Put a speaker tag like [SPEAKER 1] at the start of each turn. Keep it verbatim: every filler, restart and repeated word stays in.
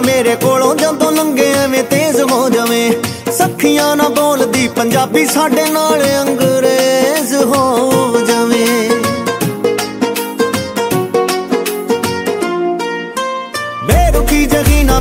[SPEAKER 1] मेरे कोलों जदों लंघे एवें तेज हो जावे। सखियां ना बोलदी पंजाबी साडे नाल अंग्रेज हो